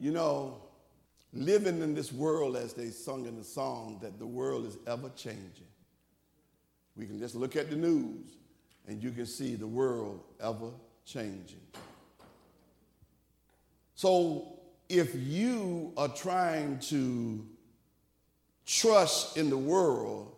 You know, living in this world, as they sung in the song, that the world is ever changing. We can just look at the news and you can see the world ever changing. So if you are trying to trust in the world,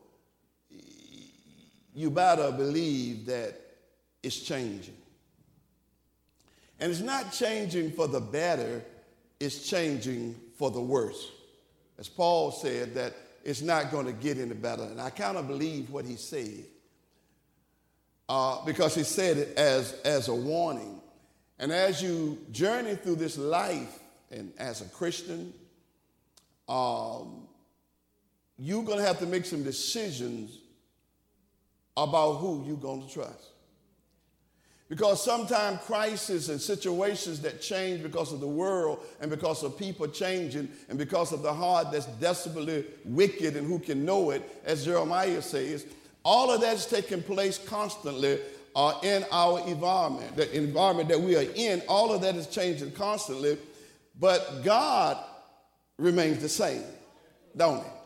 you better believe that it's changing. And it's not changing for the better, it's changing for the worse. As Paul said, that it's not going to get any better. And I kind of believe what he said because he said it as a warning. And as you journey through this life and as a Christian, you're going to have to make some decisions about who you're going to trust. Because sometimes crises and situations that change because of the world and because of people changing and because of the heart that's desperately wicked and who can know it, as Jeremiah says, all of that's taking place constantly in our environment. The environment that we are in, all of that is changing constantly, but God remains the same, don't he?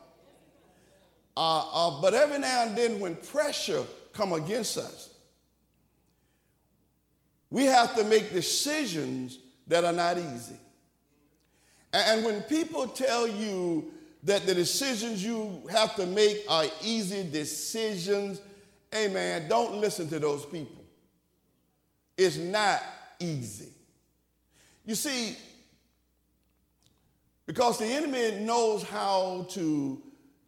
But every now and then when pressure comes against us, we have to make decisions that are not easy. And when people tell you that the decisions you have to make are easy decisions, hey man, don't listen to those people. It's not easy. You see, because the enemy knows how to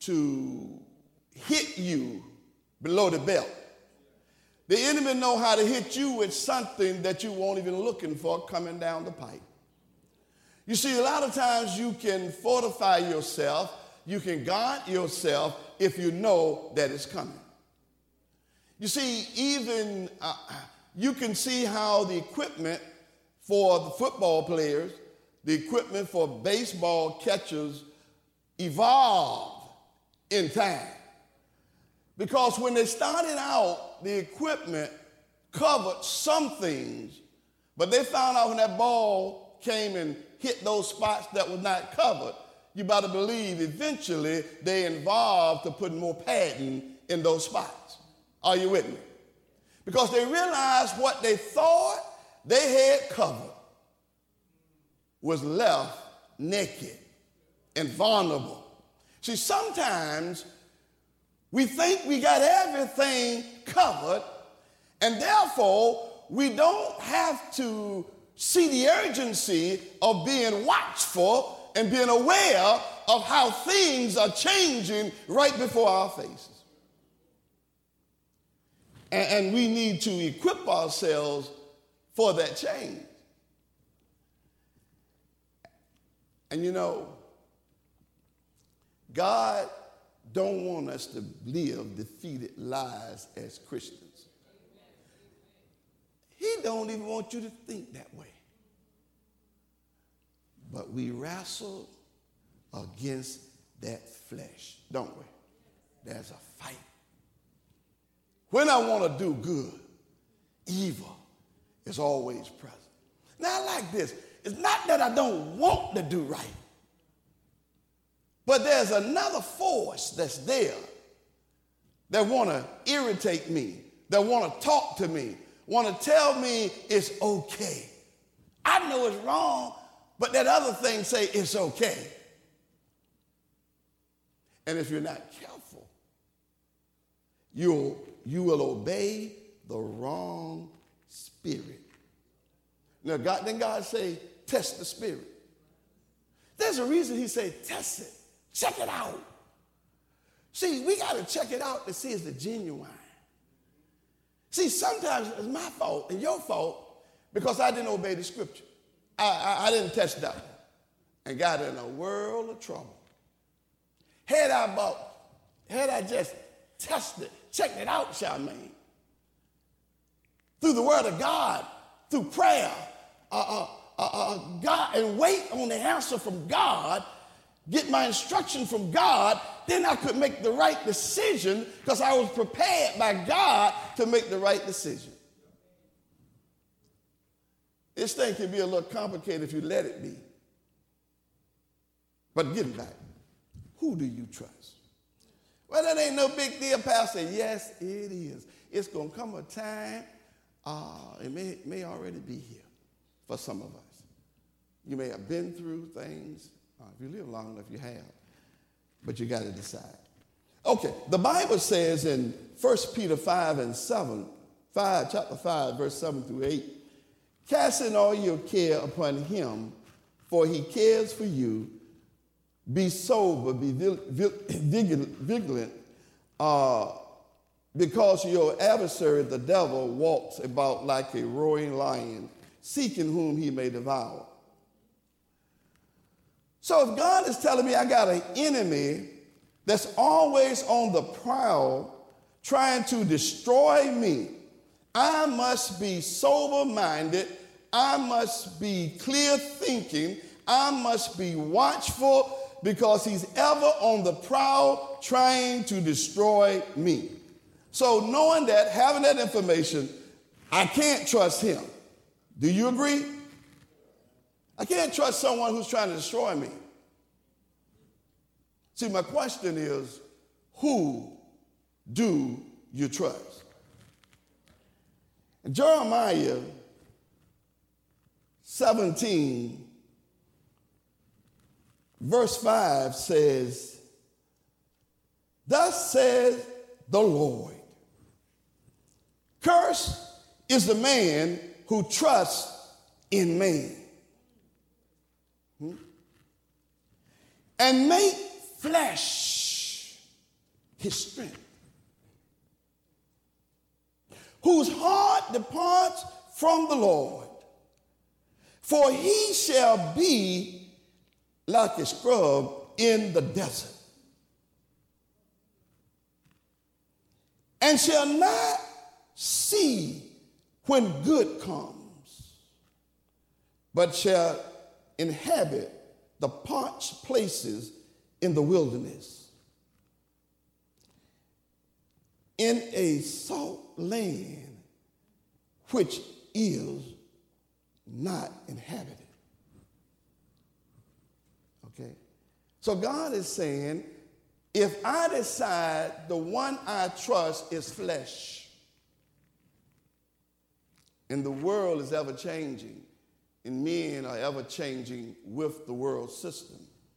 hit you below the belt. The enemy know how to hit you with something that you weren't even looking for coming down the pipe. You see, a lot of times you can fortify yourself, you can guard yourself if you know that it's coming. You see, even you can see how the equipment for the football players, the equipment for baseball catchers evolved in time. Because when they started out, the equipment covered some things, but they found out when that ball came and hit those spots that were not covered, you better believe eventually they evolved to put more padding in those spots. Are you with me? Because they realized what they thought they had covered was left naked and vulnerable. See, sometimes we think we got everything covered, and therefore we don't have to see the urgency of being watchful and being aware of how things are changing right before our faces. And we need to equip ourselves for that change. And you know, God don't want us to live defeated lives as Christians. He don't even want you to think that way. But we wrestle against that flesh, don't we? There's a fight. When I want to do good, evil is always present. Now, I like this. It's not that I don't want to do right, but there's another force that's there that want to irritate me, that want to talk to me, want to tell me it's okay. I know it's wrong, but that other thing say it's okay. And if you're not careful, you will obey the wrong spirit. Now, God say, test the spirit. There's a reason he said, test it. Check it out. See, we got to check it out to see if it's genuine. See, sometimes it's my fault and your fault because I didn't obey the scripture. I didn't test that and got in a world of trouble. Had I just tested, checked it out, Charmaine, through the word of God, through prayer, God, and wait on the answer from God, get my instruction from God, then I could make the right decision because I was prepared by God to make the right decision. This thing can be a little complicated if you let it be. But getting back, who do you trust? Well, that ain't no big deal, Pastor. Yes, it is. It's going to come a time, it may already be here for some of us. You may have been through things. If you live long enough, you have. But you got to decide. Okay, the Bible says in 1 Peter chapter 5, verse 7 through 8, casting all your care upon him, for he cares for you. Be sober, be vigilant, because your adversary, the devil, walks about like a roaring lion, seeking whom he may devour. So if God is telling me I got an enemy that's always on the prowl, trying to destroy me, I must be sober-minded, I must be clear-thinking, I must be watchful, because he's ever on the prowl trying to destroy me. So knowing that, having that information, I can't trust him. Do you agree? I can't trust someone who's trying to destroy me. See, my question is, who do you trust? In Jeremiah 17, verse 5 says, thus says the Lord, cursed is the man who trusts in man and make flesh his strength, whose heart departs from the Lord, for he shall be like a scrub in the desert, and shall not see when good comes, but shall inhabit the parched places in the wilderness, in a salt land which is not inhabited. Okay? So God is saying, if I decide the one I trust is flesh, and the world is ever changing, and men are ever changing with the world system.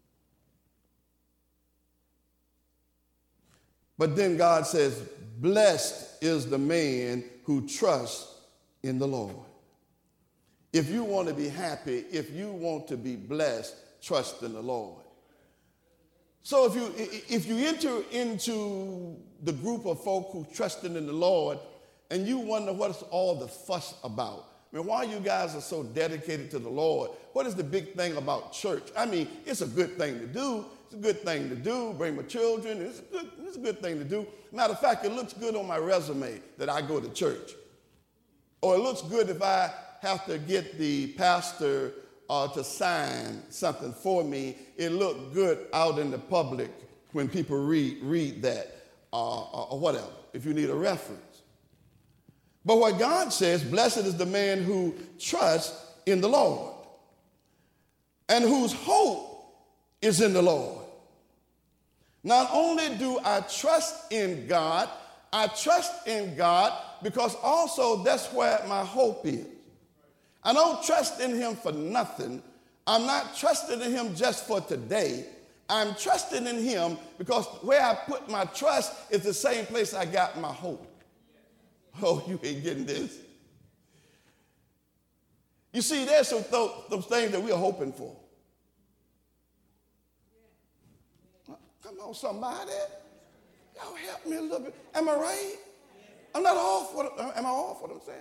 But then God says, blessed is the man who trusts in the Lord. If you want to be happy, if you want to be blessed, trust in the Lord. So if you enter into the group of folk who trusting in the Lord, and you wonder what's all the fuss about. I mean, why you guys are so dedicated to the Lord? What is the big thing about church? I mean, it's a good thing to do. It's a good thing to do. Bring my children. It's a good thing to do. Matter of fact, it looks good on my resume that I go to church. Or it looks good if I have to get the pastor to sign something for me. It looked good out in the public when people read that or whatever, if you need a reference. But what God says, blessed is the man who trusts in the Lord and whose hope is in the Lord. Not only do I trust in God, I trust in God because also that's where my hope is. I don't trust in him for nothing. I'm not trusting in him just for today. I'm trusting in him because where I put my trust is the same place I got my hope. Oh, you ain't getting this. You see, there's some things that we're hoping for. Come on, somebody. Y'all help me a little bit. Am I right? I'm not off what, am I off what I'm saying?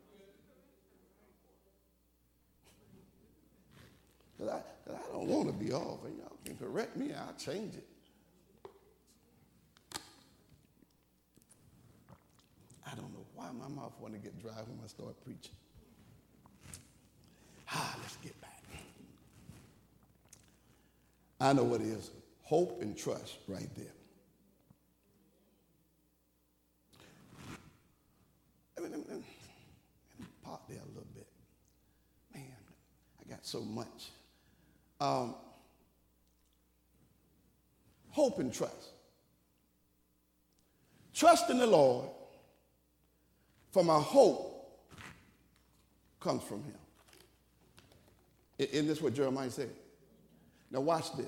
Because I don't want to be off. And y'all can correct me, I'll change it. I don't know why my mouth want to get dry when I start preaching. Let's get back. I know what it is. Hope and trust right there. Let me park there a little bit. Man, I got so much. Hope and trust. Trust in the Lord, for my hope comes from him. Isn't this what Jeremiah said? Now watch this.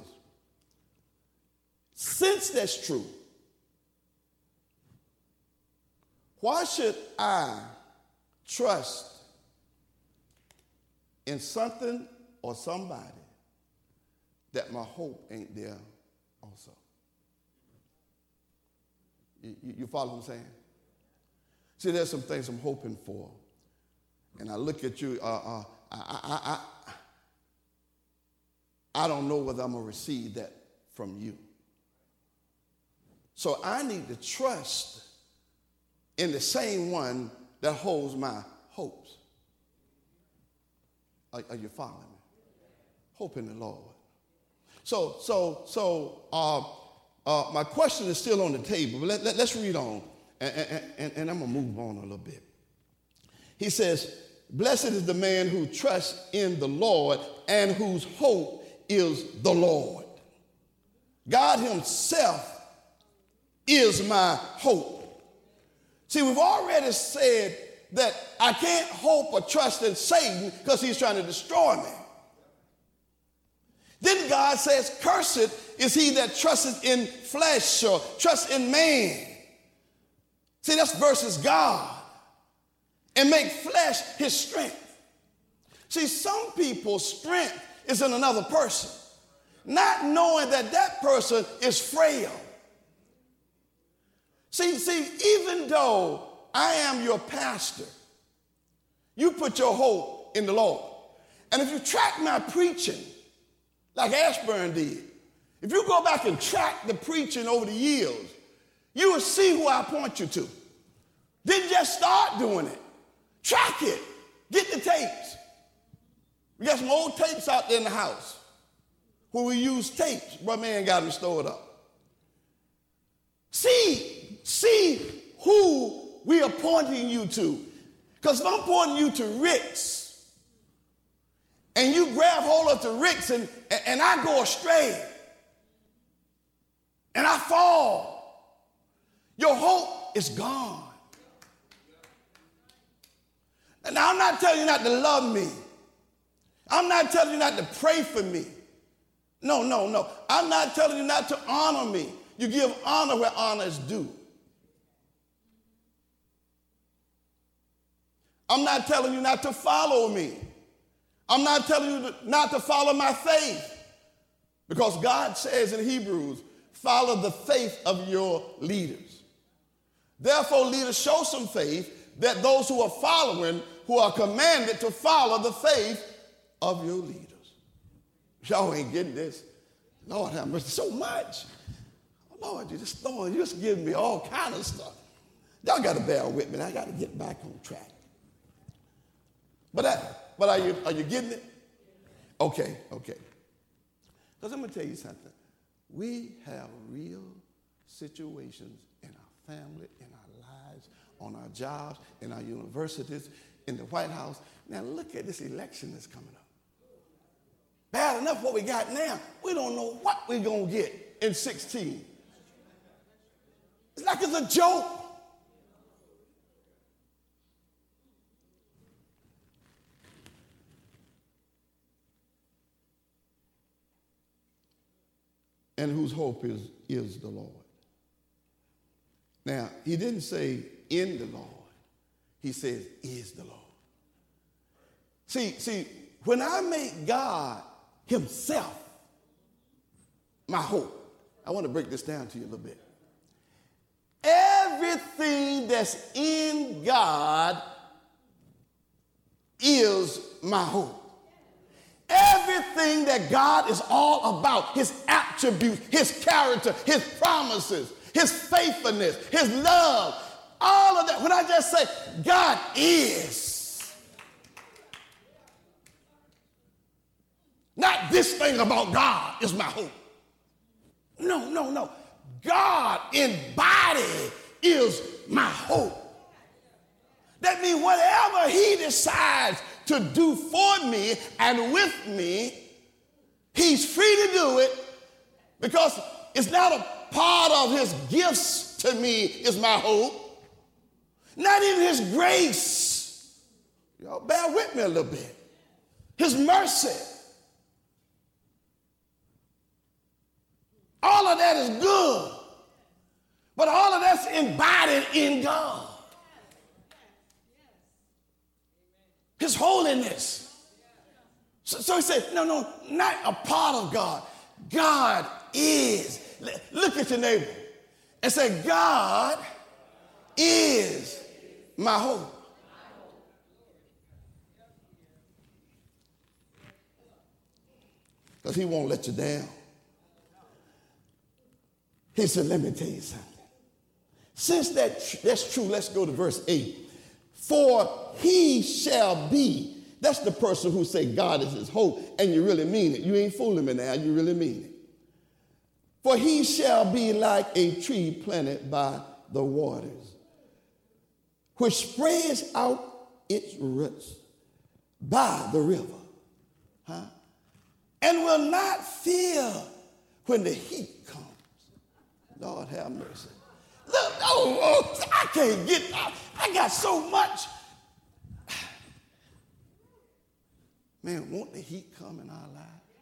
Since that's true, why should I trust in something or somebody that my hope ain't there also? You follow what I'm saying? See, there's some things I'm hoping for. And I look at you, I don't know whether I'm going to receive that from you. So I need to trust in the same one that holds my hopes. Are you following me? Hope in the Lord. So my question is still on the table, but let's read on, and I'm going to move on a little bit. He says, blessed is the man who trusts in the Lord and whose hope is the Lord. God himself is my hope. See, we've already said that I can't hope or trust in Satan because he's trying to destroy me. Then God says, cursed is he that trusteth in flesh or trusts in man. See, that's versus God. And make flesh his strength. See, some people's strength is in another person, not knowing that that person is frail. See, even though I am your pastor, you put your hope in the Lord. And if you track my preaching, like Ashburn did, if you go back and track the preaching over the years, you will see who I point you to. Didn't just start doing it. Track it. Get the tapes. We got some old tapes out there in the house where we use tapes. Brother man got them stored up. See who we are pointing you to. Because if I'm pointing you to Rick's, and you grab hold of the Rick's and I go astray, and I fall, your hope is gone. And now I'm not telling you not to love me. I'm not telling you not to pray for me. No. I'm not telling you not to honor me. You give honor where honor is due. I'm not telling you not to follow me. I'm not telling you not to follow my faith. Because God says in Hebrews, follow the faith of your leaders. Therefore, leaders, show some faith that those who are following, who are commanded to follow the faith of your leaders. Y'all ain't getting this. Lord have mercy, so much. Lord, you just giving me all kind of stuff. Y'all got to bear with me. I got to get back on track. But are you getting it? Okay. Because I'm going to tell you something. We have real situations in our family, in our lives, on our jobs, in our universities, in the White House. Now look at this election that's coming up. Bad enough what we got now. We don't know what we're going to get in 16. It's like it's a joke. And whose hope is the Lord. Now, he didn't say in the Lord. He says is the Lord. See, when I make God himself my hope, I want to break this down to you a little bit. Everything that's in God is my hope. Everything that God is all about, his attributes, his character, his promises, his faithfulness, his love, all of that. When I just say God is, not this thing about God is my hope. No. God embodied is my hope. That means whatever he decides to do for me and with me, he's free to do it, because It's not a part of his gifts to me is my hope. Not even his grace. Y'all bear with me a little bit. His mercy. All of that is good. But all of that's embodied in God. His holiness. So he said, no, not a part of God. God is. Look at your neighbor and say, God is my hope. Because he won't let you down. He said, let me tell you something. Since that's true, let's go to verse 8. For he shall be. That's the person who say God is his hope, and you really mean it. You ain't fooling me now, you really mean it. For he shall be like a tree planted by the waters, which spreads out its roots by the river, and will not fear when the heat comes. Lord have mercy. Look, I can't get, I got so much. Man, won't the heat come in our lives?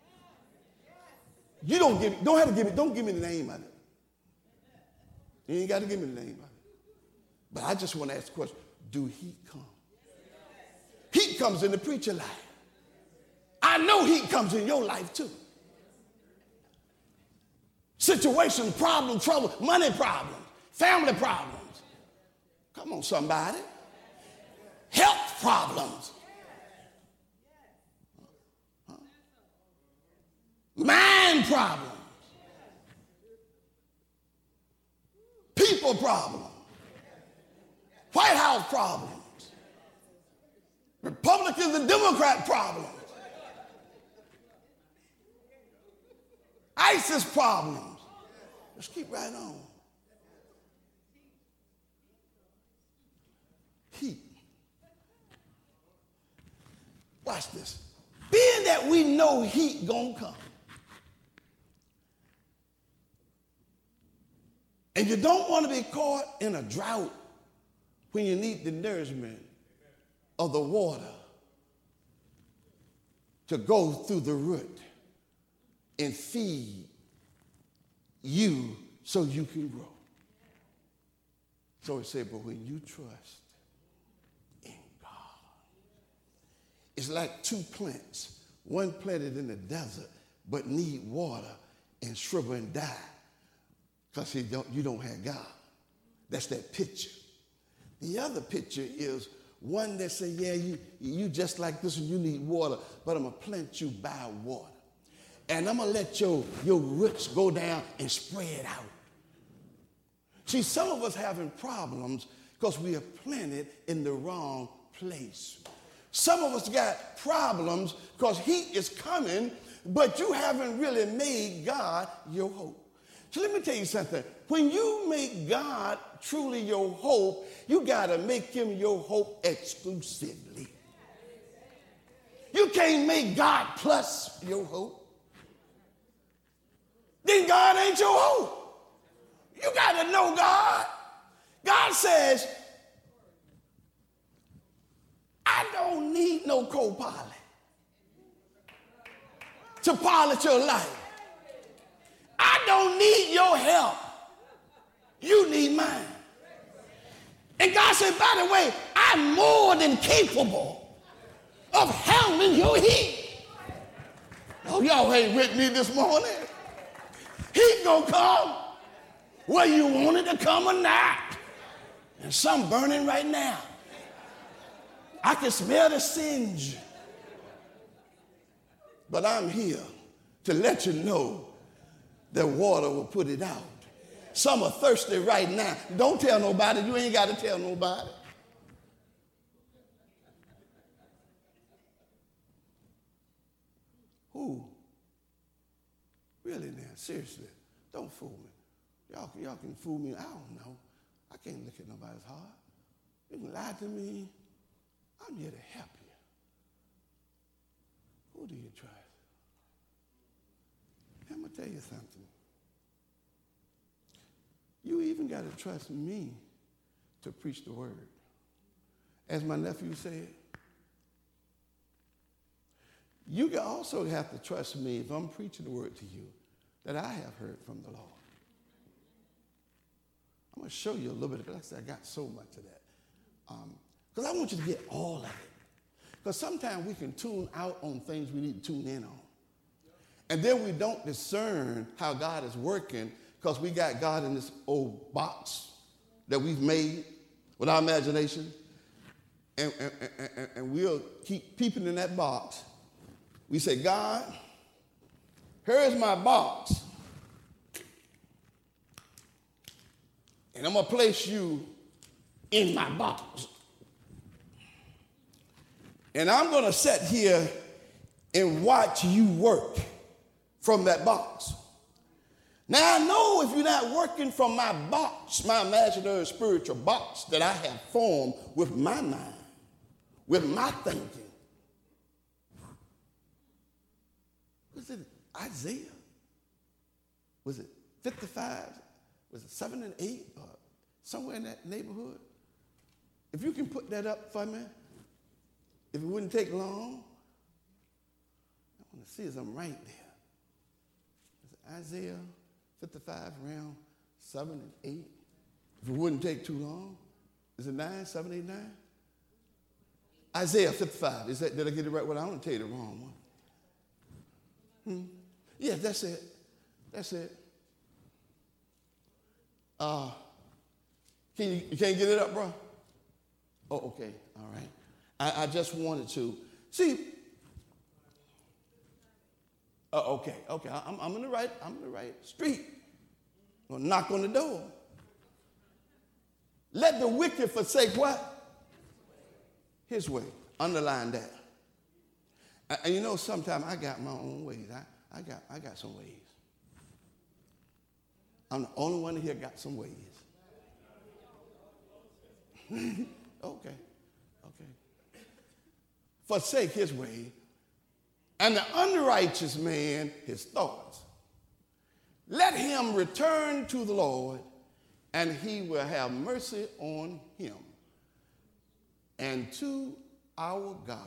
You don't give me the name of it. You ain't got to give me the name of it. But I just want to ask the question, do heat come? Heat comes in the preacher life. I know heat comes in your life too. Situation, problem, trouble, money problems, family problems. Come on, somebody. Health problems. Mind problems. People problems. White House problems. Republicans and Democrat problems. ISIS problems. Let's keep right on. Heat. Watch this. Being that we know heat gonna come, and you don't want to be caught in a drought when you need the nourishment of the water to go through the root and feed you so you can grow. So it said, but when you trust in God, it's like two plants, one planted in the desert but need water and shrivel and die because you don't have God. That's that picture. The other picture is one that say, yeah, you just like this and you need water, but I'm going to plant you by water. And I'm going to let your roots go down and spread out. See, some of us having problems because we are planted in the wrong place. Some of us got problems because heat is coming, but you haven't really made God your hope. So let me tell you something. When you make God truly your hope, you got to make him your hope exclusively. You can't make God plus your hope. Then God ain't your hope. You got to know God. God says, I don't need no co-pilot to pilot your life. I don't need your help. You need mine. And God said, by the way, I'm more than capable of handling your heat. Oh, y'all ain't with me this morning. Heat gonna come whether you want it to come or not. And some burning right now. I can smell the singe. But I'm here to let you know that water will put it out. Some are thirsty right now. Don't tell nobody. You ain't got to tell nobody. Who? Really now, seriously, don't fool me. Y'all can fool me. I don't know. I can't look at nobody's heart. You can lie to me. I'm here to help you. Who do you trust? I'm going to tell you something. you even got to trust me to preach the word. As my nephew said, you also have to trust me if I'm preaching the word to you that I have heard from the Lord. I'm going to show you a little bit of it. Like I said, I got so much of that. Because I want you to get all of it. Because sometimes we can tune out on things we need to tune in on. And then we don't discern how God is working because we got God in this old box that we've made with our imagination. And we'll keep peeping in that box. We say, God, here's my box. And I'm going to place you in my box. And I'm going to sit here and watch you work from that box. Now, I know if you're not working from my box, my imaginary spiritual box that I have formed with my mind, with my thinking. Was it Isaiah? Was it 55? Was it 7 and 8? Or somewhere in that neighborhood? If you can put that up for me, if it wouldn't take long, I want to see if I'm right there. Is it Isaiah 55, around 7 and 8? If it wouldn't take too long. Is it 9, 7, 8, 9? Isaiah 55. Did I get it right? Well, I want to tell you the wrong one. Yeah, that's it. That's it. You can't get it up, bro? Oh, okay. All right. I just wanted to. See. Okay. I'm in the right street. I'm gonna knock on the door. Let the wicked forsake what? His way. Underline that. And you know, sometimes I got my own ways. I got some ways. I'm the only one here got some ways. Okay. Forsake his way, and the unrighteous man his thoughts. Let him return to the Lord, and he will have mercy on him, and to our God.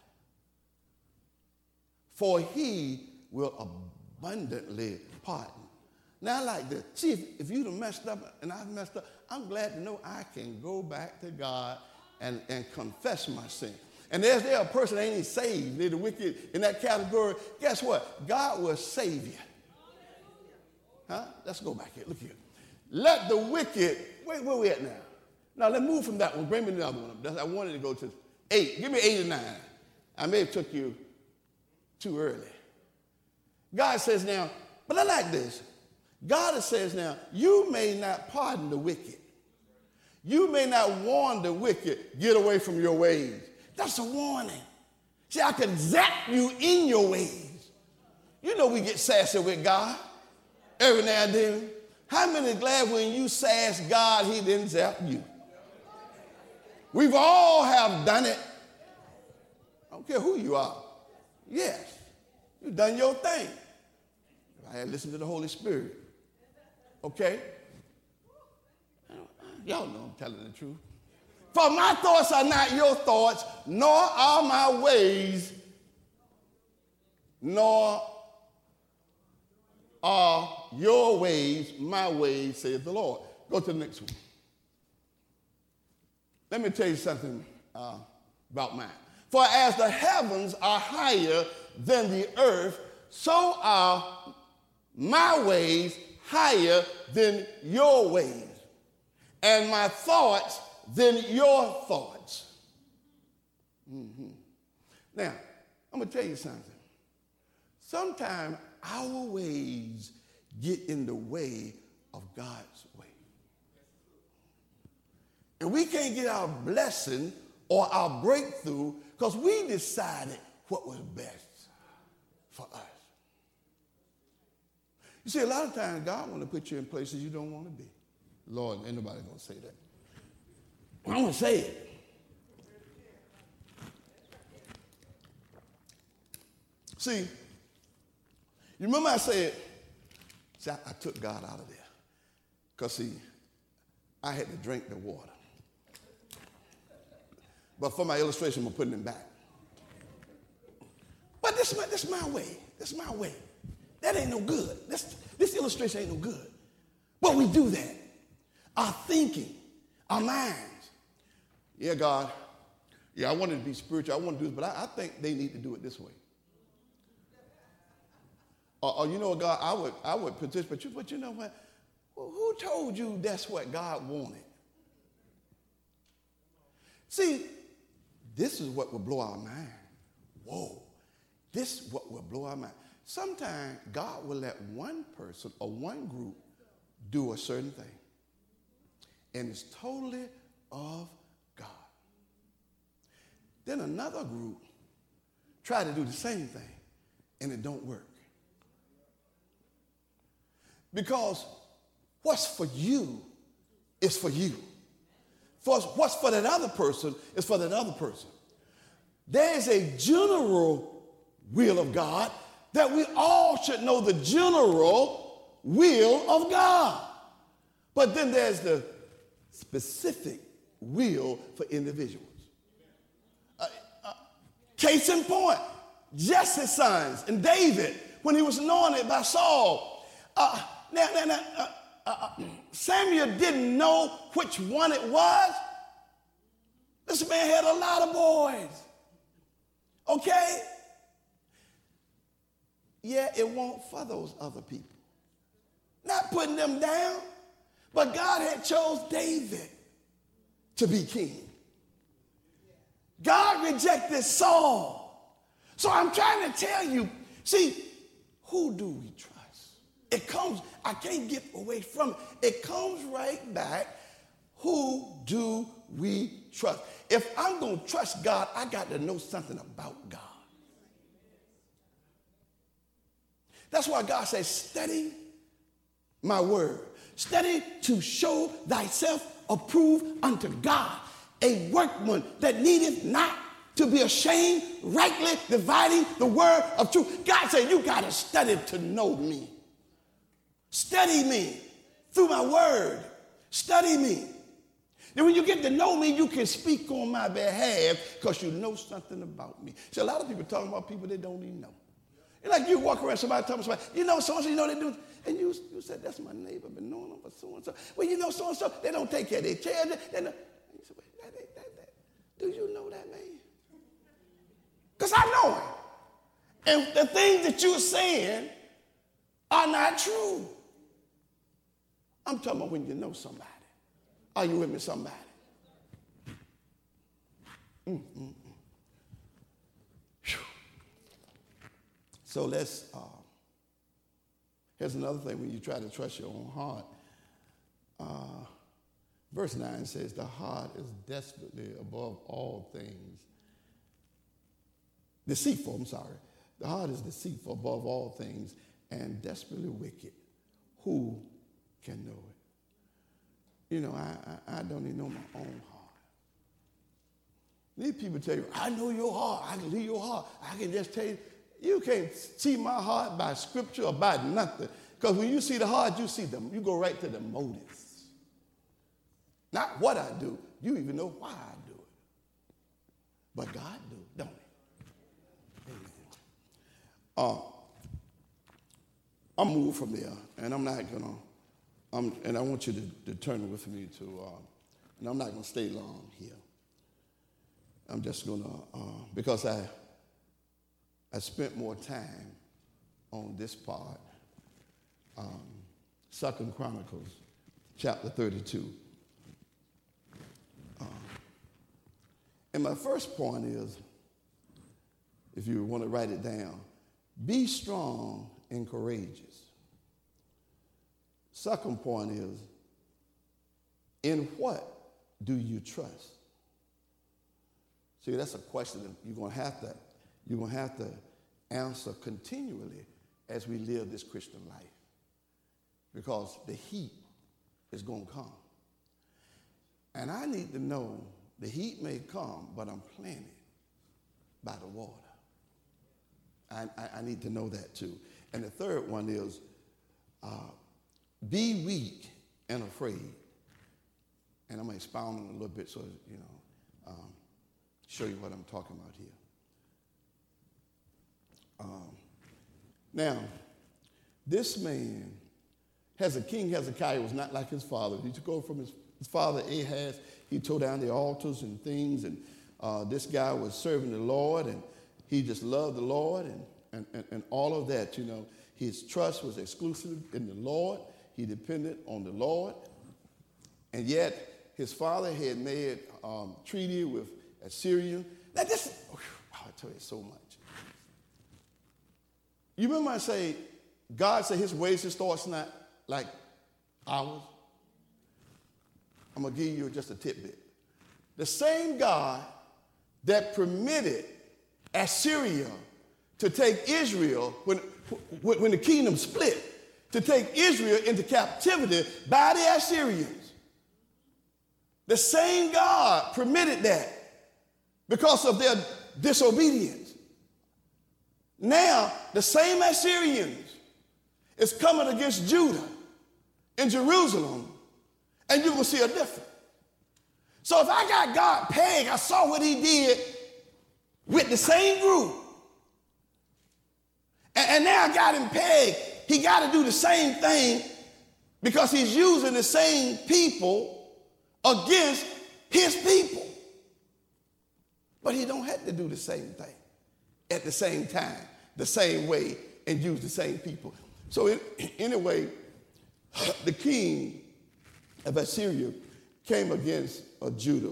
For he will abundantly pardon. Now, I like this. See, if you'd have messed up and I've messed up, I'm glad to know I can go back to God and confess my sin. And there's a person that ain't even saved. They're the wicked in that category. Guess what? God will save you. Huh? Let's go back here. Look here. Let the wicked, where we at now? Now, let's move from that one. Bring me another one. I wanted to go to 8. Give me 8 and 9. I may have took you too early. God says now, but I like this. God says now, you may not pardon the wicked. You may not warn the wicked, get away from your ways. That's a warning. See, I can zap you in your ways. You know we get sassy with God every now and then. How many glad when you sass God, he didn't zap you? We've all have done it. I don't care who you are. Yes, you've done your thing. I had listened to the Holy Spirit. Okay? Y'all know I'm telling the truth. For my thoughts are not your thoughts, nor are my ways, nor are your ways my ways, saith the Lord. Go to the next one. Let me tell you something about mine. For as the heavens are higher than the earth, so are my ways higher than your ways, and my thoughts than your thoughts. Mm-hmm. Now, I'm going to tell you something. Sometimes our ways get in the way of God's way. And we can't get our blessing or our breakthrough because we decided what was best for us. You see, a lot of times God wants to put you in places you don't want to be. Lord, ain't nobody going to say that. I'm going to say it. See, you remember I said, I took God out of there. Because, see, I had to drink the water. But for my illustration, I'm putting it back. But this is my way. This is my way. That ain't no good. This illustration ain't no good. But we do that. Our thinking, our minds. Yeah, God. Yeah, I want to be spiritual. I want to do this, but I think they need to do it this way. Or you know what, God, I would participate. But you know what? Well, who told you that's what God wanted? See, this is what will blow our mind. Whoa, this is what will blow our mind. Sometimes God will let one person or one group do a certain thing, and it's totally of God. Then another group try to do the same thing, and it don't work. Because what's for you is for you. What's for that other person is for that other person. There is a general will of God that we all should know the general will of God. But then there's the specific will for individuals. Case in point, Jesse's sons and David, when he was anointed by Saul, Samuel didn't know which one it was. This man had a lot of boys. Okay? Yeah, it won't for those other people. Not putting them down, but God had chose David to be king. God rejected Saul. So I'm trying to tell you, see, who do we trust? It comes, I can't get away from it. It comes right back. Who do we trust? If I'm going to trust God, I got to know something about God. That's why God says, study my word. Study to show thyself approved unto God, a workman that needeth not to be ashamed, rightly dividing the word of truth. God said, you got to study to know me. Study me through my word. Study me. And when you get to know me, you can speak on my behalf because you know something about me. See, a lot of people talking about people they don't even know. It's like you walk around, somebody telling somebody, you know so-and-so, you know they do, and you said, that's my neighbor, been knowing them for so-and-so. Well, you know so-and-so, they don't take care of their children. And you say, do you know that man? Because I know him. And the things that you're saying are not true. I'm talking about when you know somebody. Are you with me, somebody? So let's, here's another thing when you try to trust your own heart. Verse 9 says, the heart is desperately above all things. Deceitful, I'm sorry. The heart is deceitful above all things and desperately wicked. Who can know it? You know, I don't even know my own heart. These people tell you, I know your heart. I can read your heart. I can just tell you. You can't see my heart by scripture or by nothing. Because when you see the heart, you see them. You go right to the motives. Not what I do. You even know why I do it. But God do, don't he? Amen. I'm moved from there, and I'm not going to. And I want you to turn with me to, and I'm not going to stay long here. I'm just going to, because I spent more time on this part, 2 Chronicles chapter 32. And my first point is, if you want to write it down, be strong and courageous. Second point is, in what do you trust? See, that's a question that you're going to have to answer continually as we live this Christian life, because the heat is going to come. And I need to know the heat may come, but I'm planted by the water. I need to know that too. And the third one is, be weak and afraid. And I'm going to expound on it a little bit so, show you what I'm talking about here. Now, this man, King Hezekiah, was not like his father. He took over from his father Ahaz. He tore down the altars and things, and this guy was serving the Lord, and he just loved the Lord and all of that, His trust was exclusive in the Lord. He depended on the Lord. And yet, his father had made treaty with Assyria. Now this, wow, I tell you so much. You remember I say, God said his ways, his thoughts not like ours? I'm going to give you just a tidbit. The same God that permitted Assyria to take Israel when the kingdom split, to take Israel into captivity by the Assyrians. The same God permitted that because of their disobedience. Now, the same Assyrians is coming against Judah in Jerusalem, and you're going to see a difference. So if I got God pegged, I saw what he did with the same group, and now I got him pegged. He got to do the same thing because he's using the same people against his people. But he don't have to do the same thing at the same time, the same way, and use the same people. So anyway, the king of Assyria came against Judah.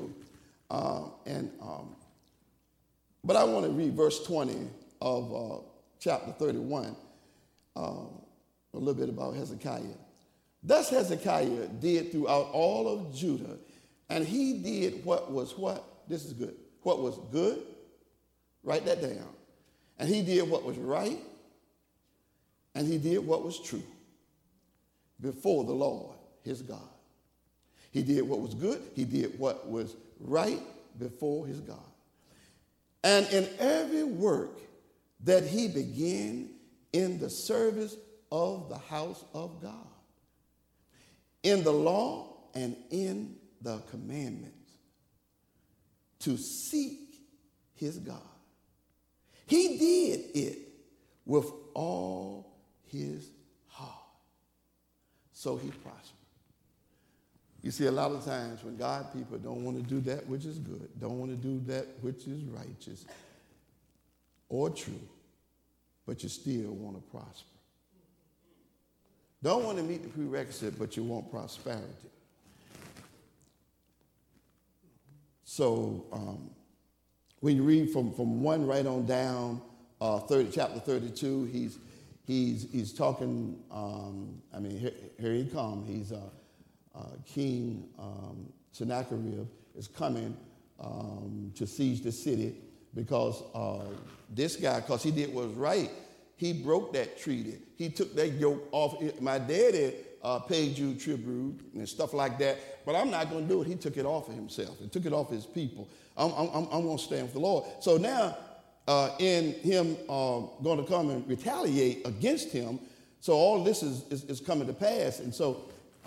But I want to read verse 20 of chapter 31, a little bit about Hezekiah. Thus Hezekiah did throughout all of Judah, and he did what was what? This is good. What was good, write that down. And he did what was right, and he did what was true before the Lord, his God. He did what was good, he did what was right before his God. And in every work that he began in the service of the house of God, in the law and in the commandments, to seek his God. He did it with all his heart. So he prospered. You see, a lot of times when God people don't want to do that which is good, don't want to do that which is righteous or true, but you still want to prosper. Don't want to meet the prerequisite, but you want prosperity. So when you read from 1 right on down, chapter 32, he's talking. Here he comes. He's King Sennacherib is coming to siege the city because this guy, because he did what was right, he broke that treaty. He took that yoke off. My daddy paid you tribute and stuff like that, but I'm not going to do it. He took it off of himself. He took it off his people. I'm going to stand with the Lord. So now, in him going to come and retaliate against him, so all this is coming to pass. And so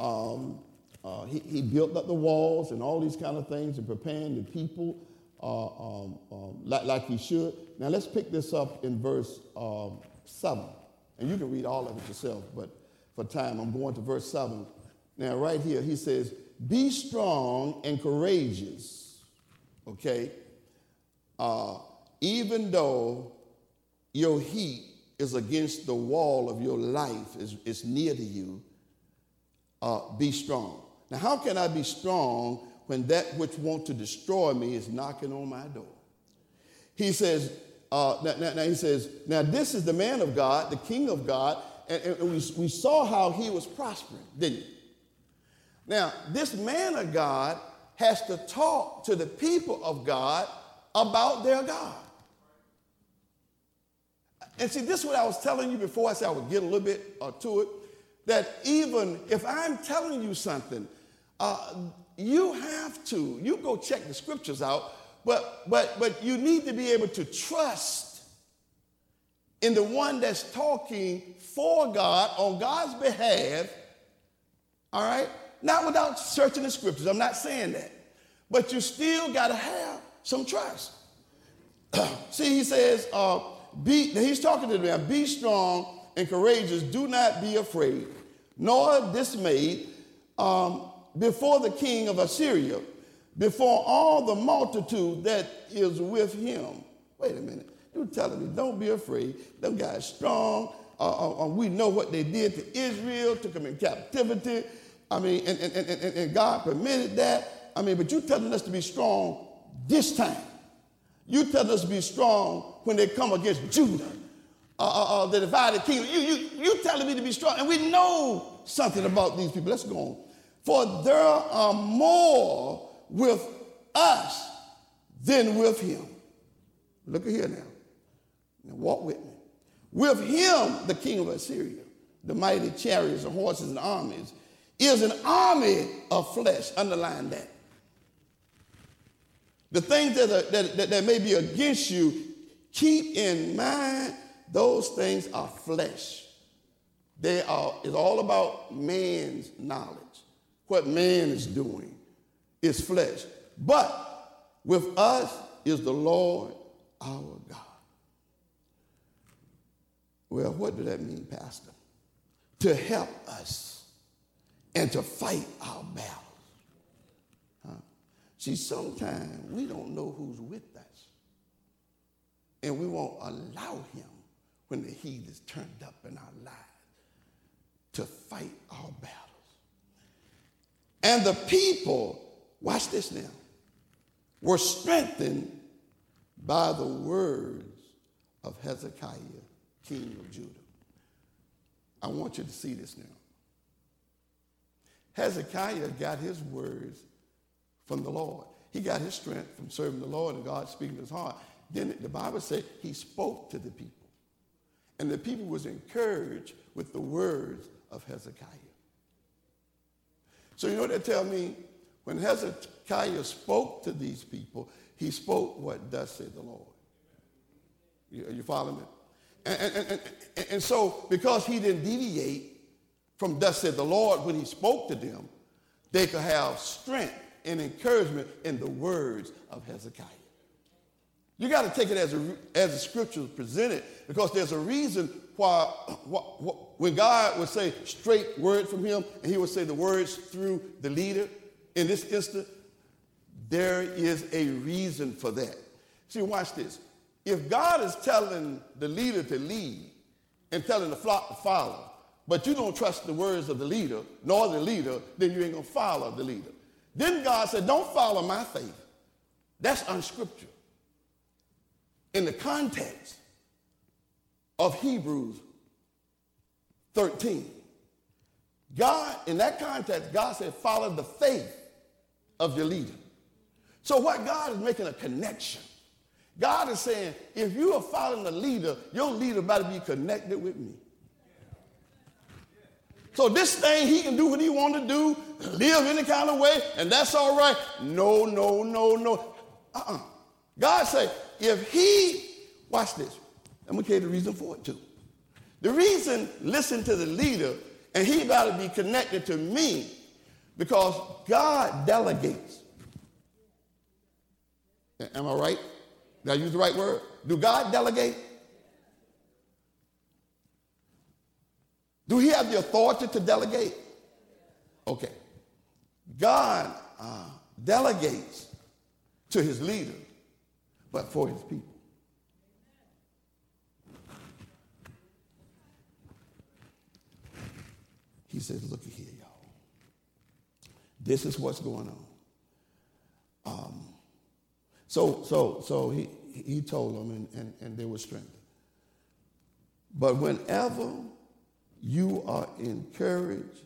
he built up the walls and all these kind of things and preparing the people like he should. Now let's pick this up in verse 7. And you can read all of it yourself, but for time, I'm going to verse 7. Now right here, he says, be strong and courageous, okay? Even though your heat is against the wall of your life, is near to you, be strong. Now, how can I be strong when that which wants to destroy me is knocking on my door? He says, now this is the man of God, the king of God, and we saw how he was prospering, didn't we? Now, this man of God has to talk to the people of God about their God. And see, this is what I was telling you before. I said I would get a little bit to it, that even if I'm telling you something, you go check the scriptures out, but you need to be able to trust in the one that's talking for God on God's behalf, all right? Not without searching the scriptures. I'm not saying that. But you still got to have some trust. See, he says, he's talking to them, be strong and courageous. Do not be afraid, nor dismayed before the king of Assyria, before all the multitude that is with him. Wait a minute. You're telling me, don't be afraid. Them guys strong. We know what they did to Israel, took them in captivity. I mean, and God permitted that. I mean, but you're telling us to be strong this time. You telling us to be strong when they come against Judah, the divided kingdom. You telling me to be strong. And we know something about these people. Let's go on. For there are more with us than with him. Look at here now. Now walk with me. With him, the king of Assyria, the mighty chariots and horses and armies, is an army of flesh. Underline that. The things that may be against you, keep in mind those things are flesh. It's all about man's knowledge. What man is doing is flesh. But with us is the Lord our God. Well, what does that mean, Pastor? To help us and to fight our battles. See, sometimes we don't know who's with us, and we won't allow him, when the heat is turned up in our lives, to fight our battles. And the people, watch this now, were strengthened by the words of Hezekiah, king of Judah. I want you to see this now. Hezekiah got his words from the Lord. He got his strength from serving the Lord and God speaking to his heart. Then the Bible said he spoke to the people. And the people was encouraged with the words of Hezekiah. So you know what that tells me? When Hezekiah spoke to these people, he spoke what thus said the Lord. Are you following me? And so because he didn't deviate from thus said the Lord when he spoke to them, they could have strength and encouragement in the words of Hezekiah. You got to take it as the scriptures presented, because there's a reason why when God would say straight word from him and he would say the words through the leader in this instant, there is a reason for that. See, watch this. If God is telling the leader to lead and telling the flock to follow, but you don't trust the words of the leader, nor the leader, then you ain't going to follow the leader. Then God said, don't follow my faith. That's unscriptural. In the context of Hebrews 13, God, in that context, God said, follow the faith of your leader. So what God is making a connection. God is saying, if you are following the leader, your leader better be connected with me. So this thing, he can do what he want to do, live any kind of way, and that's all right. No. God said, if he, watch this, I'm going to tell you the reason for it too. The reason, listen to the leader, and he better be connected to me, because God delegates. Am I right? Did I use the right word? Do God delegate? Do he have the authority to delegate? Okay. God delegates to his leader, but for his people. He says, look here, y'all. This is what's going on. So he told them, and they were strengthened. But whenever you are encouraged,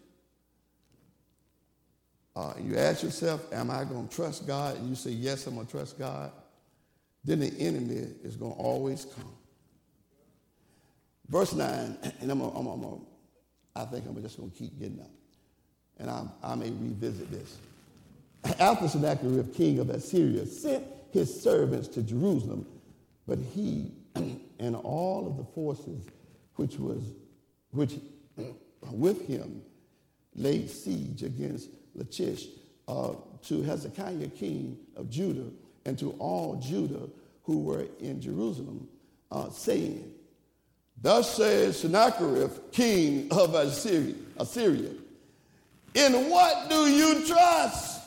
you ask yourself, am I going to trust God? And you say, yes, I'm going to trust God. Then the enemy is going to always come. Verse 9, and I think I'm just going to keep getting up. And I may revisit this. After Sennacherib, king of Assyria, sent his servants to Jerusalem, but he and all of the forces which with him laid siege against Lachish to Hezekiah, king of Judah, and to all Judah who were in Jerusalem, saying, Thus says Sennacherib, king of Assyria, in what do you trust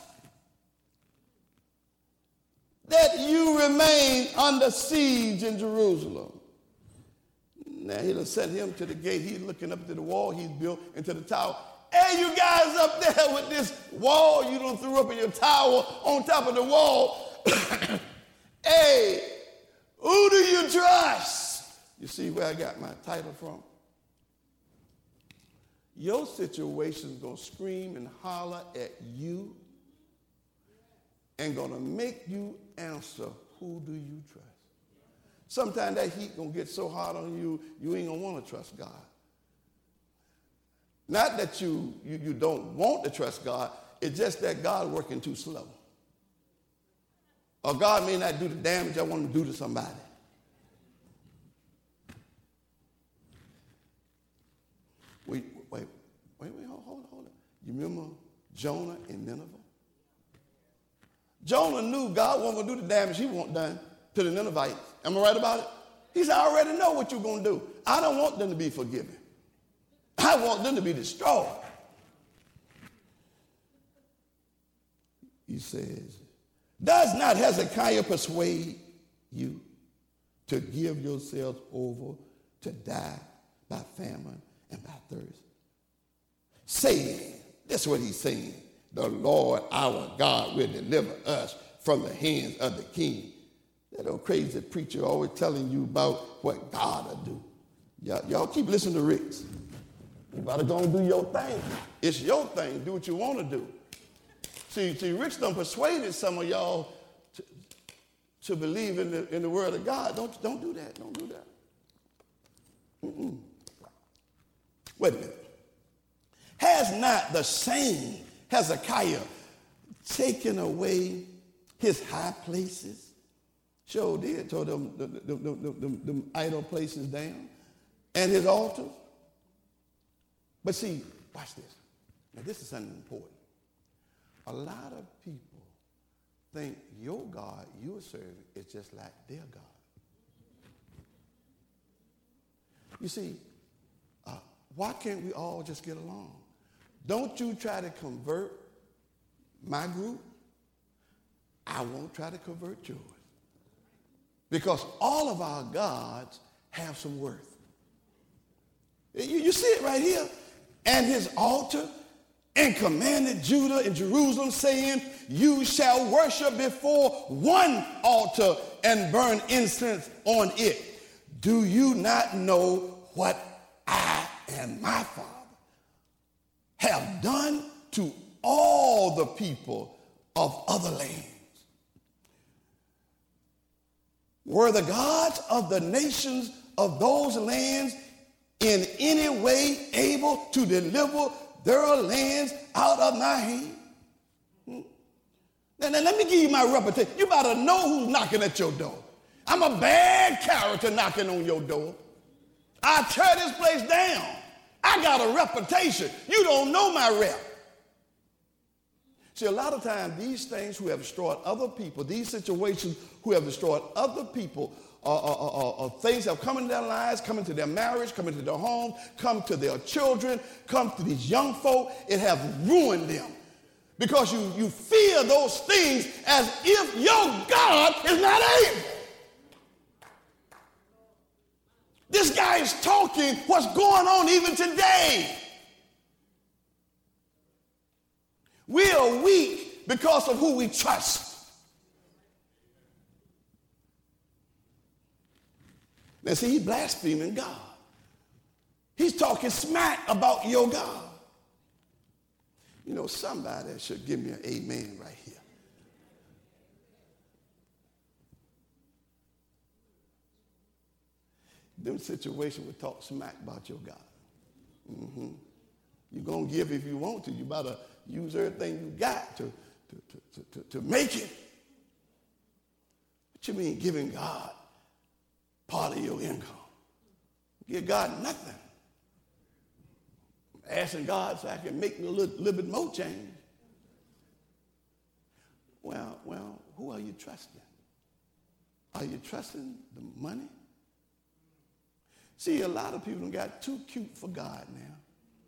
that you remain under siege in Jerusalem? Now he'll send him to the gate. He's looking up to the wall he's built into the tower. Hey, you guys up there with this wall you done threw up in your tower on top of the wall. Hey, who do you trust? You see where I got my title from? Your situation's going to scream and holler at you and going to make you answer, who do you trust? Sometimes that heat going to get so hard on you, you ain't going to want to trust God. Not that you don't want to trust God, it's just that God working too slow. Or God may not do the damage I want him to do to somebody. Wait, hold on. You remember Jonah in Nineveh? Jonah knew God wasn't going to do the damage he want done to the Ninevites. Am I right about it? He said, I already know what you're going to do. I don't want them to be forgiven. I want them to be destroyed. He says, does not Hezekiah persuade you to give yourselves over to die by famine and by thirst? Saying, that's what he's saying, the Lord our God will deliver us from the hands of the king. That old crazy preacher always telling you about what God will do. Y'all keep listening to Ricks. You better go and do your thing. It's your thing. Do what you want to do. See, Ricks done persuaded some of y'all to believe in the word of God. Don't do that. Don't do that. Wait a minute. Has not the same Hezekiah taken away his high places? Sure did. Tore them idol places down. And his altars. But see, watch this. Now this is something important. A lot of people think your God you're serving is just like their God. You see, why can't we all just get along? Don't you try to convert my group. I won't try to convert yours. Because all of our gods have some worth. You see it right here. And his altar, and commanded Judah and Jerusalem, saying, you shall worship before one altar and burn incense on it. Do you not know what I and my Father have done to all the people of other lands? Were the gods of the nations of those lands in any way able to deliver their lands out of my hand? Now let me give you my reputation. You better know who's knocking at your door. I'm a bad character knocking on your door. I tear this place down. I got a reputation. You don't know my rep. See, a lot of times these things who have destroyed other people, these situations who have destroyed other people, things that have come into their lives, come into their marriage, come into their homes, come to their children, come to these young folk. It have ruined them because you fear those things as if your God is not able. This guy is talking what's going on even today. We are weak because of who we trust. Now see, he's blaspheming God. He's talking smack about your God. You know, somebody should give me an amen right here. Them situations will talk smack about your God. You're going to give if you want to. You better use everything you got to make it. What you mean giving God part of your income? Give God nothing. asking God so I can make me a little bit more change. Well, who are you trusting? Are you trusting the money? See, a lot of people got too cute for God now.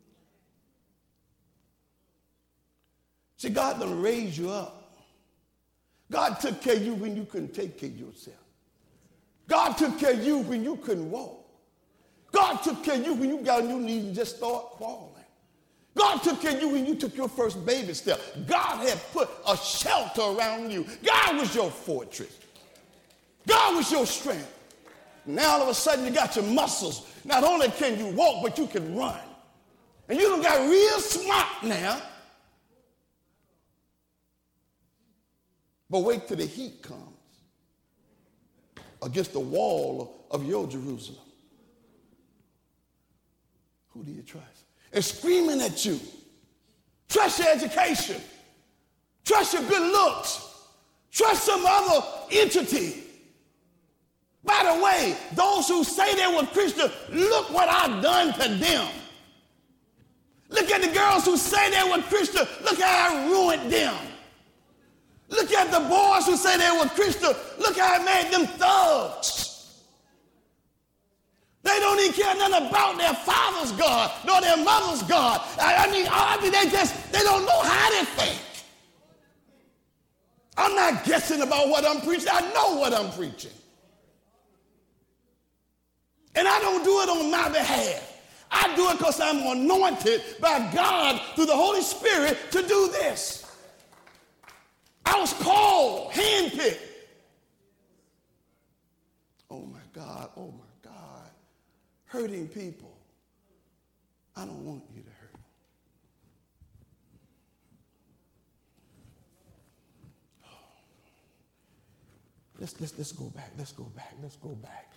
See, God done raised you up. God took care of you when you couldn't take care of yourself. God took care of you when you couldn't walk. God took care of you when you got on your knees and just started crawling. God took care of you when you took your first baby step. God had put a shelter around you. God was your fortress. God was your strength. Now all of a sudden you got your muscles. Not only can you walk, but you can run. And you done got real smart now. But wait till the heat comes against the wall of your Jerusalem. Who do you trust? And screaming at you. Trust your education. Trust your good looks. Trust some other entity. By the way, those who say they were Christian, look what I've done to them. Look at the girls who say they were Christian. Look how I ruined them. Look at the boys who say they were Christian. Look how I made them thugs. They don't even care nothing about their father's God nor their mother's God. I mean, they don't know how they think. I'm not guessing about what I'm preaching. I know what I'm preaching. And I don't do it on my behalf. I do it because I'm anointed by God through the Holy Spirit to do this. I was called, handpicked. Oh my God. Hurting people. I don't want you to hurt. Let's go back.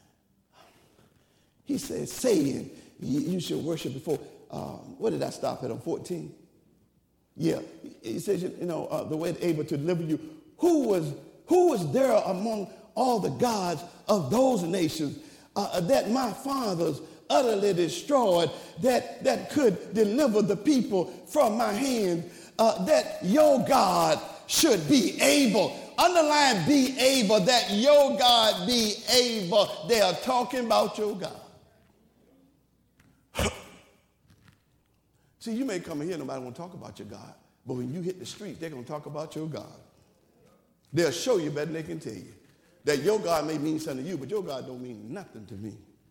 He says, saying, you should worship before. What did I stop at on 14? Yeah, he says, the way able to deliver you. Who was there among all the gods of those nations that my fathers utterly destroyed, that could deliver the people from my hand, that your God should be able. Underline be able, that your God be able. They are talking about your God. See, you may come in here, nobody want to talk about your God. But when you hit the street, they're going to talk about your God. They'll show you better than they can tell you. That your God may mean something to you, but your God don't mean nothing to me.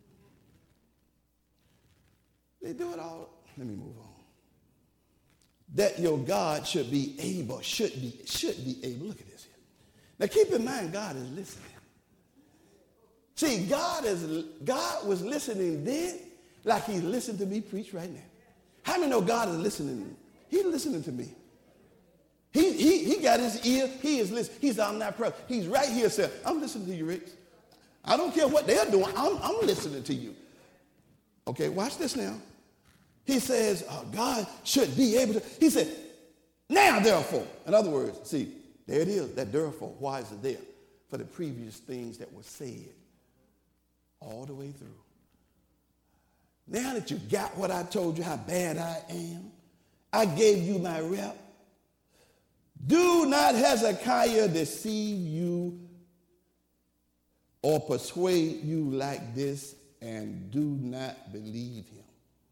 They do it all. Let me move on. That your God should be able. Look at this here. Now keep in mind, God is listening. See, God was listening then like he's listening to me preach right now. How many know God is listening? He's listening to me. He got his ear. He is listening. He's omnipresent. He's right here saying, I'm listening to you, Rick. I don't care what they're doing. I'm listening to you. Okay, watch this now. He says, God should be able to. He said, now therefore. In other words, see, there it is, that therefore. Why is it there? For the previous things that were said all the way through. Now that you got what I told you, how bad I am, I gave you my rep. Do not Hezekiah deceive you or persuade you like this, and do not believe him.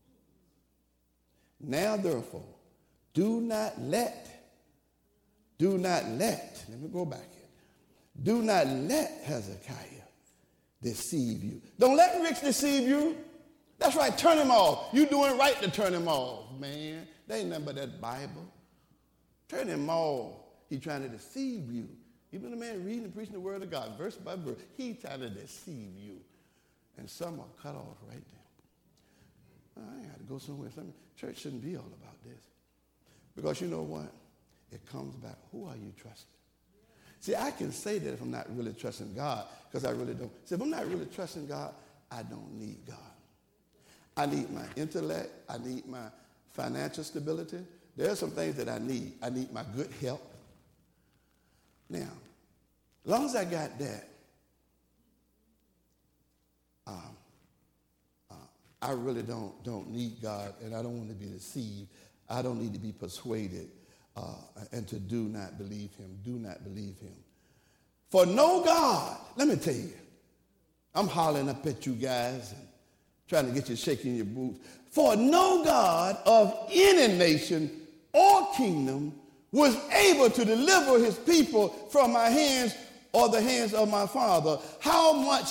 Now therefore, do not let, let me go back here. Do not let Hezekiah deceive you. Don't let Rick deceive you. That's right, turn him off. You doing right to turn him off, man. There ain't nothing but that Bible. Turn him off. He's trying to deceive you. Even the man reading and preaching the word of God, verse by verse, he's trying to deceive you. And some are cut off right there. I got to go somewhere. Church shouldn't be all about this. Because you know what? It comes back. Who are you trusting? See, I can say that if I'm not really trusting God, because I really don't. See, if I'm not really trusting God, I don't need God. I need my intellect. I need my financial stability. There are some things that I need. I need my good health. Now, as long as I got that, I really don't need God, and I don't want to be deceived. I don't need to be persuaded and to do not believe him. Do not believe him. For no God, let me tell you, I'm hollering up at you guys and trying to get you shaking your boots. For no God of any nation or kingdom was able to deliver his people from my hands or the hands of my father. How much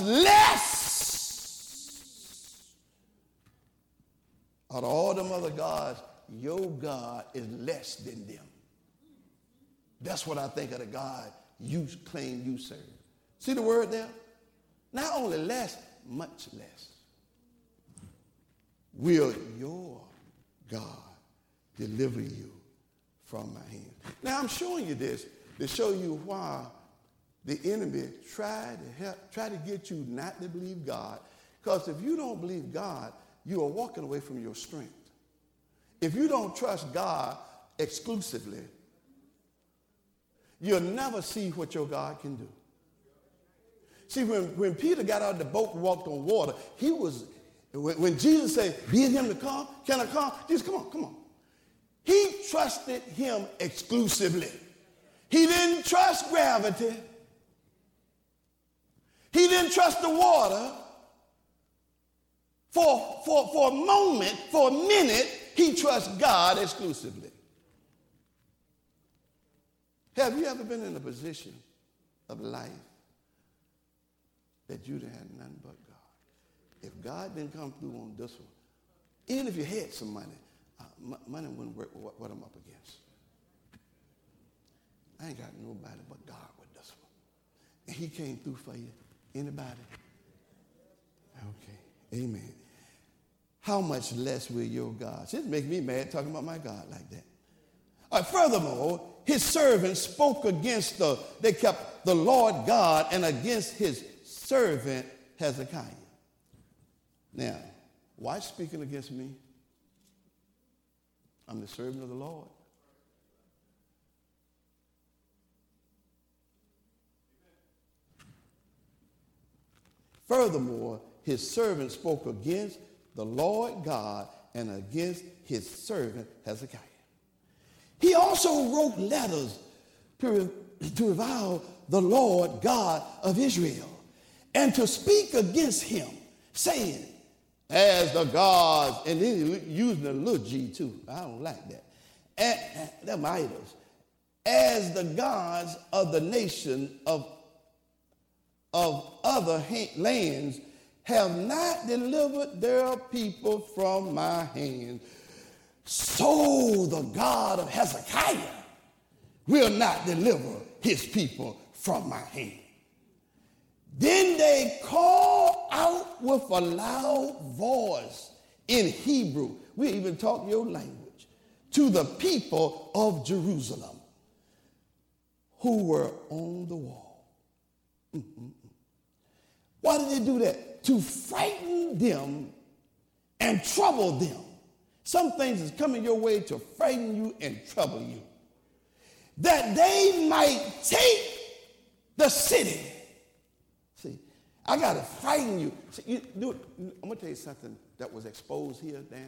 less out of all them other gods, your God is less than them. That's what I think of the God you claim you serve. See the word there? Not only less, much less. Will your God deliver you from my hand? Now I'm showing you this to show you why the enemy tried to get you not to believe God. Because if you don't believe God, you are walking away from your strength. If you don't trust God exclusively, you'll never see what your God can do. See, when Peter got out of the boat and walked on water, when Jesus said, bid him to come, can I come? Jesus, come on. He trusted him exclusively. He didn't trust gravity. He didn't trust the water. For a moment, for a minute, he trusts God exclusively. Have you ever been in a position of life that you didn't have nothing but God? If God didn't come through on this one, even if you had some money, money wouldn't work with what I'm up against. I ain't got nobody but God with this one. And he came through for you. Anybody? Okay. Amen. How much less will your God? This makes me mad talking about my God like that. Furthermore, his servants spoke against they kept the Lord God and against his servant Hezekiah. Now, why speaking against me? I'm the servant of the Lord. Furthermore, his servant spoke against the Lord God and against his servant Hezekiah. He also wrote letters to revile the Lord God of Israel and to speak against him, saying, as the gods, and then he's using a little g too. I don't like that. And them idols. As the gods of the nation of other lands have not delivered their people from my hand, so the God of Hezekiah will not deliver his people from my hand. Then they call out with a loud voice in Hebrew, we even talk your language, to the people of Jerusalem who were on the wall. Why did they do that? To frighten them and trouble them. Some things is coming your way to frighten you and trouble you, that they might take the city. See, I got to frighten you. See, I'm going to tell you something that was exposed here, Danny.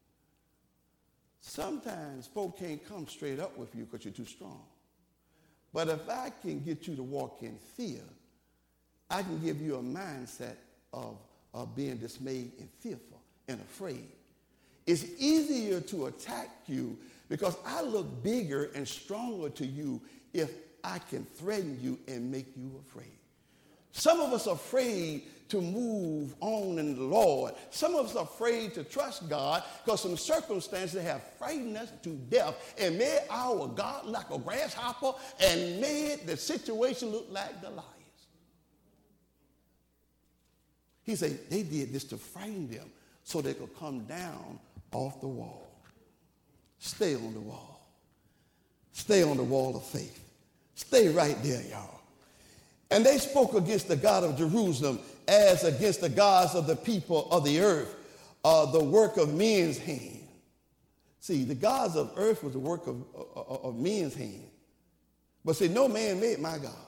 Sometimes folk can't come straight up with you because you're too strong. But if I can get you to walk in fear, I can give you a mindset of being dismayed and fearful and afraid. It's easier to attack you because I look bigger and stronger to you if I can threaten you and make you afraid. Some of us are afraid to move on in the Lord. Some of us are afraid to trust God because some circumstances have frightened us to death and made our God like a grasshopper and made the situation look like Goliath. He said they did this to frighten them so they could come down off the wall. Stay on the wall. Stay on the wall of faith. Stay right there, y'all. And they spoke against the God of Jerusalem as against the gods of the people of the earth, the work of men's hand. See, the gods of earth was the work of men's hand. But see, no man made my God.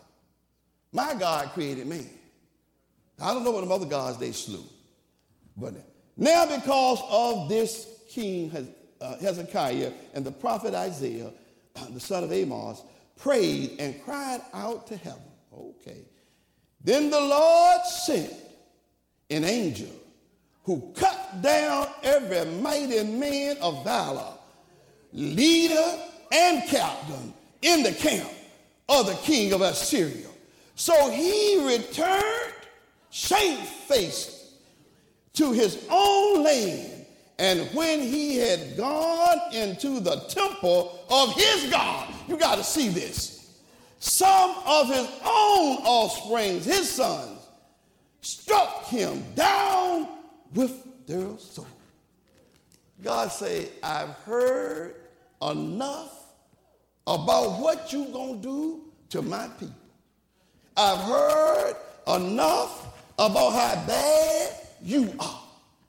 My God created man. I don't know what them other gods they slew. But Now because of this King Hezekiah and the prophet Isaiah, the son of Amos, prayed and cried out to heaven. Okay. Then the Lord sent an angel who cut down every mighty man of valor, leader and captain in the camp of the king of Assyria. So he returned shamefaced to his own land. And when he had gone into the temple of his God, you got to see this, some of his own offspring, his sons, struck him down with their sword. God say, I've heard enough about what you're going to do to my people. I've heard enough about how bad you are.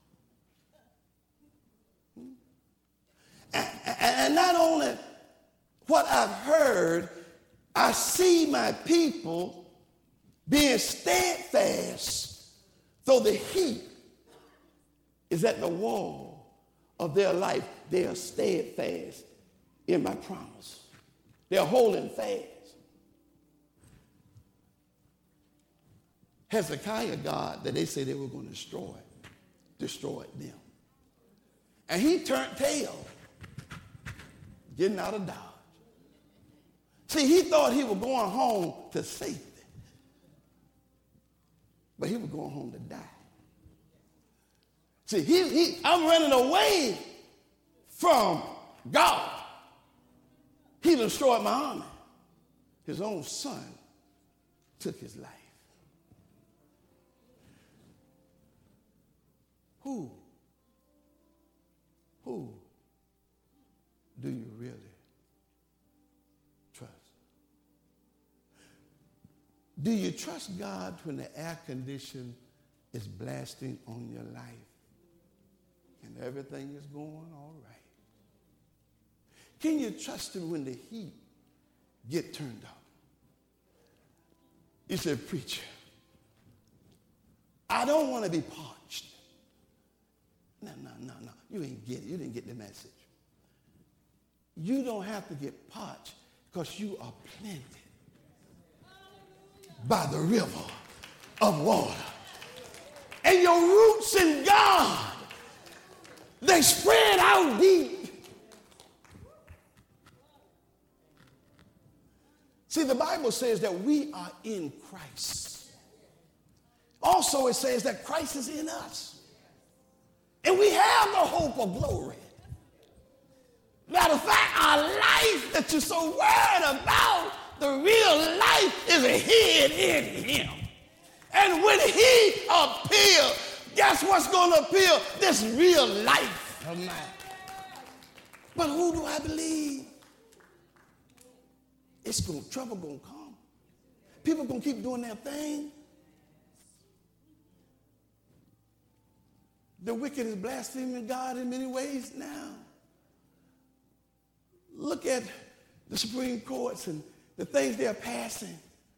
And not only what I've heard, I see my people being steadfast, though the heat is at the wall of their life. They are steadfast in my promise. They're holding fast. Hezekiah, God, that they say they were going to destroyed them. And he turned tail, getting out of Dodge. See, he thought he was going home to safety, but he was going home to die. See, I'm running away from God. He destroyed my army. His own son took his life. Who do you really trust? Do you trust God when the air condition is blasting on your life and everything is going all right? Can you trust him when the heat get turned up? You said, preacher, I don't want to be parched. No. You ain't get it. You didn't get the message. You don't have to get parched because you are planted by the river of water. And your roots in God, they spread out deep. See, the Bible says that we are in Christ. Also, it says that Christ is in us. And we have the hope of glory. Matter of fact, our life that you're so worried about, the real life is hid in him. And when he appears, guess what's going to appear? This real life of mine. But who do I believe? Trouble going to come. People going to keep doing their thing. The wicked is blaspheming God in many ways now. Look at the Supreme Courts and the things they're passing.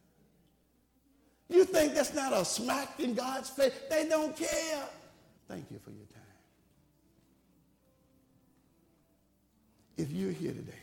You think that's not a smack in God's face? They don't care. Thank you for your time. If you're here today